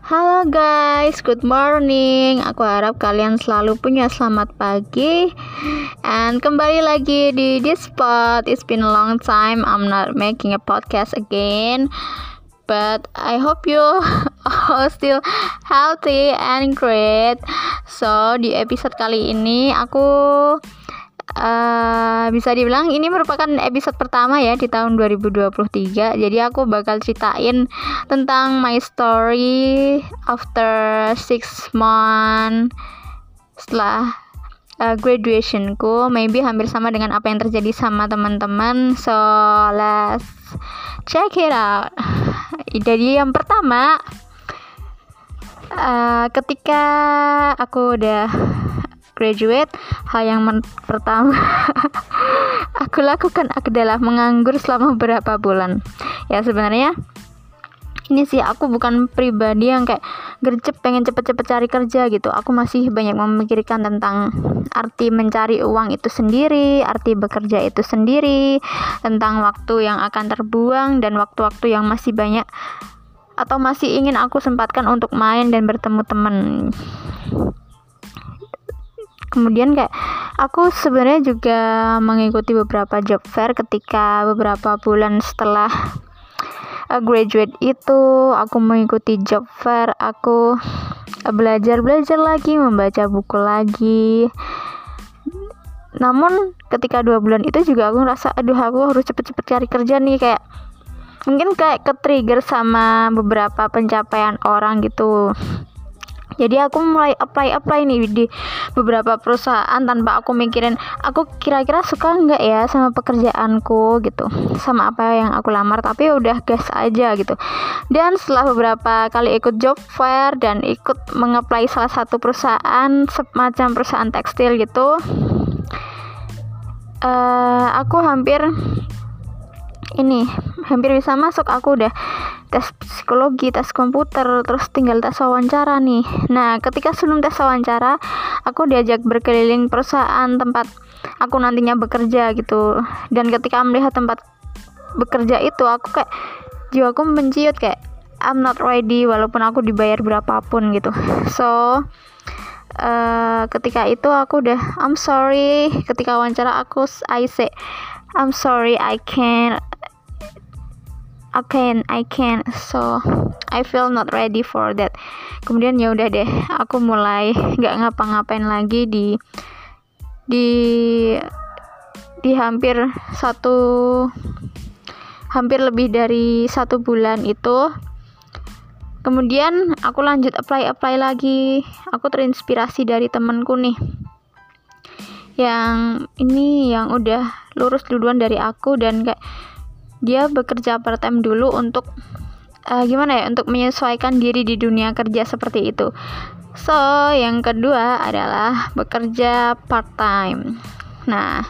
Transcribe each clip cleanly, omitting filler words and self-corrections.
Halo guys, good morning. Aku harap kalian selalu punya selamat pagi. And kembali lagi di this spot. It's been a long time I'm not making a podcast again. But I hope you all still healthy and great. So di episode kali ini aku bisa dibilang ini merupakan episode pertama ya di tahun 2023. Jadi aku bakal ceritain tentang my story after 6 months setelah graduationku. Maybe hampir sama dengan apa yang terjadi sama teman-teman. So let's check it out. Jadi yang pertama, ketika aku udah graduate, hal yang pertama aku lakukan adalah menganggur selama beberapa bulan. Ya sebenarnya ini sih aku bukan pribadi yang kayak gercep pengen cepet-cepet cari kerja gitu. Aku masih banyak memikirkan tentang arti mencari uang itu sendiri, arti bekerja itu sendiri, tentang waktu yang akan terbuang dan waktu-waktu yang masih banyak atau masih ingin aku sempatkan untuk main dan bertemu teman. Kemudian kayak aku sebenarnya juga mengikuti beberapa job fair ketika beberapa bulan setelah graduate itu. Aku mengikuti job fair, aku belajar lagi, membaca buku lagi. Namun ketika 2 bulan itu juga aku ngerasa aku harus cepet-cepet cari kerja nih, kayak mungkin kayak ke-trigger sama beberapa pencapaian orang gitu. Jadi aku mulai apply nih di beberapa perusahaan tanpa aku mikirin aku kira-kira suka nggak ya sama pekerjaanku gitu, sama apa yang aku lamar, tapi udah gas aja gitu. Dan setelah beberapa kali ikut job fair dan ikut mengapply salah satu perusahaan semacam perusahaan tekstil gitu, aku hampir bisa masuk. Aku udah tes psikologi, tes komputer, terus tinggal tes wawancara nih. Nah, ketika sebelum tes wawancara, aku diajak berkeliling perusahaan tempat aku nantinya bekerja gitu. Dan ketika melihat tempat bekerja itu, aku kayak jiwaku menciut kayak I'm not ready walaupun aku dibayar berapapun gitu. So ketika itu aku udah I'm sorry. Ketika wawancara I say I'm sorry, I can't. So I feel not ready for that. Kemudian ya udah deh, aku mulai nggak ngapa-ngapain lagi di hampir lebih dari 1 bulan itu. Kemudian aku lanjut apply lagi. Aku terinspirasi dari temanku nih, yang udah lulus duluan dari aku, dan kayak dia bekerja part time dulu untuk untuk menyesuaikan diri di dunia kerja seperti itu. So yang kedua adalah bekerja part time. Nah,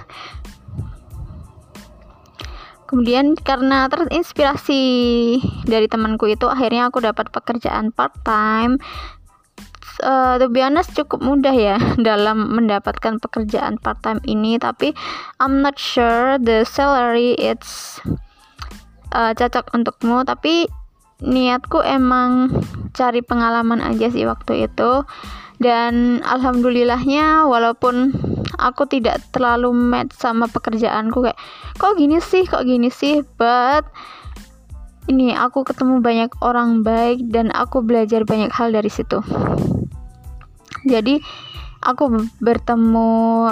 kemudian karena terinspirasi dari temanku itu, akhirnya aku dapat pekerjaan part time. To be honest, cukup mudah ya dalam mendapatkan pekerjaan part time ini, tapi I'm not sure the salary it's cocok untukmu. Tapi niatku emang cari pengalaman aja sih waktu itu. Dan alhamdulillahnya, walaupun aku tidak terlalu match sama pekerjaanku, kayak kok gini sih, but ini aku ketemu banyak orang baik dan aku belajar banyak hal dari situ. Jadi aku bertemu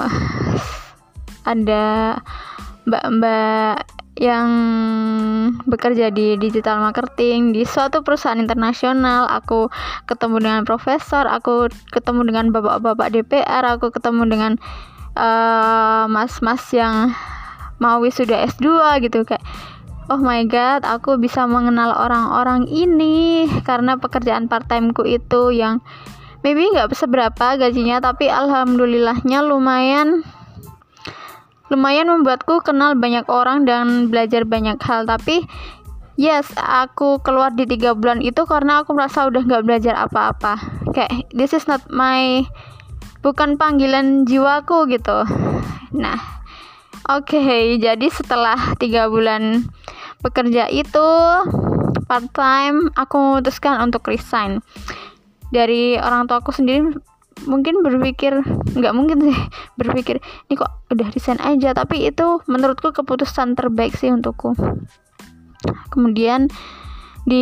ada mbak-mbak yang bekerja di digital marketing di suatu perusahaan internasional. Aku ketemu dengan profesor, aku ketemu dengan bapak-bapak DPR, aku ketemu dengan mas-mas yang mau wisuda S2 gitu. Kayak oh my god, aku bisa mengenal orang-orang ini karena pekerjaan part time ku itu, yang maybe nggak seberapa gajinya, tapi alhamdulillahnya lumayan membuatku kenal banyak orang dan belajar banyak hal. Tapi yes, aku keluar di 3 bulan itu karena aku merasa udah gak belajar apa-apa. Kayak this is not bukan panggilan jiwaku gitu. Nah, oke, jadi setelah 3 bulan bekerja itu, part time, aku memutuskan untuk resign. Dari orang tua aku sendiri mungkin berpikir, nggak mungkin sih, berpikir ini kok udah resign aja, tapi itu menurutku keputusan terbaik sih untukku. Kemudian di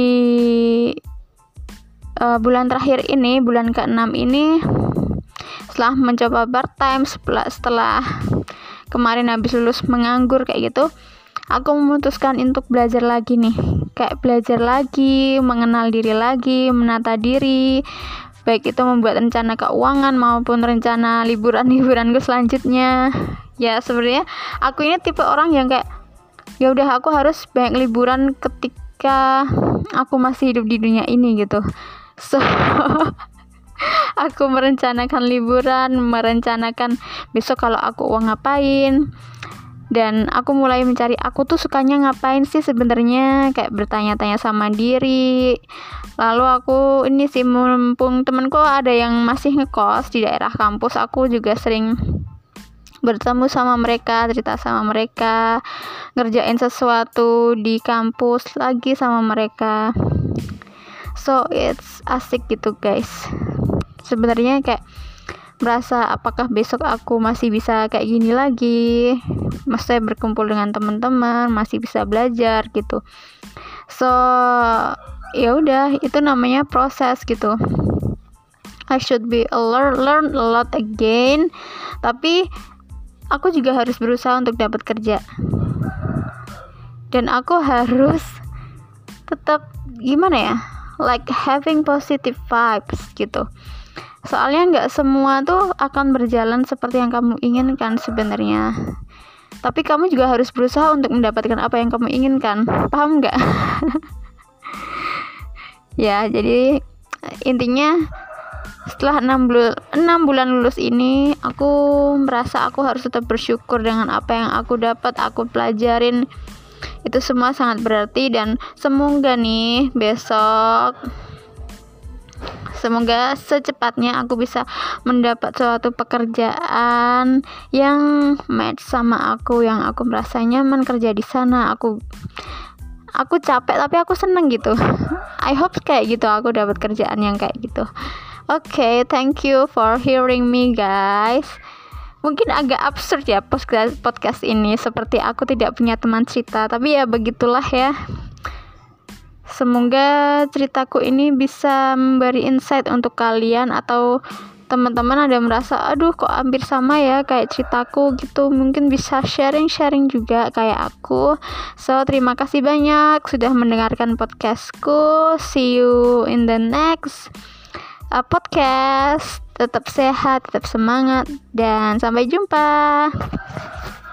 bulan terakhir ini, bulan ke-6 ini, setelah mencoba part time, setelah kemarin habis lulus menganggur kayak gitu, aku memutuskan untuk belajar lagi nih, kayak belajar lagi, mengenal diri lagi, menata diri, baik itu membuat rencana keuangan maupun rencana liburanku selanjutnya. Ya sebenarnya aku ini tipe orang yang kayak ya udah, aku harus banyak liburan ketika aku masih hidup di dunia ini gitu. So aku merencanakan liburan, merencanakan besok kalau aku uang ngapain. Dan aku mulai mencari aku tuh sukanya ngapain sih sebenarnya, kayak bertanya-tanya sama diri. Lalu aku ini sih, mumpung temanku ada yang masih ngekos di daerah kampus, aku juga sering bertemu sama mereka, cerita sama mereka, ngerjain sesuatu di kampus lagi sama mereka. So it's asik gitu guys. Sebenarnya kayak merasa apakah besok aku masih bisa kayak gini lagi, maksudnya berkumpul dengan teman-teman, masih bisa belajar gitu. So ya udah, itu namanya proses gitu. I should be learn a lot again, tapi aku juga harus berusaha untuk dapat kerja, dan aku harus tetap gimana ya, like having positive vibes gitu. Soalnya nggak semua tuh akan berjalan seperti yang kamu inginkan sebenarnya. Tapi kamu juga harus berusaha untuk mendapatkan apa yang kamu inginkan. Paham nggak? Ya, jadi intinya setelah 6 bulan lulus ini, aku merasa aku harus tetap bersyukur dengan apa yang aku dapat, aku pelajarin. Itu semua sangat berarti, dan semoga nih besok, semoga secepatnya aku bisa mendapat suatu pekerjaan yang match sama aku, yang aku merasa nyaman kerja di sana. Aku capek tapi aku seneng gitu. I hope kayak gitu, aku dapat kerjaan yang kayak gitu. Okay, thank you for hearing me guys. Mungkin agak absurd ya podcast ini, seperti aku tidak punya teman cerita, tapi ya begitulah ya. Semoga ceritaku ini bisa memberi insight untuk kalian, atau teman-teman ada merasa aduh kok hampir sama ya kayak ceritaku gitu, mungkin bisa sharing juga kayak aku. So terima kasih banyak sudah mendengarkan podcastku. See you in the next podcast. Tetap sehat, tetap semangat, dan sampai jumpa.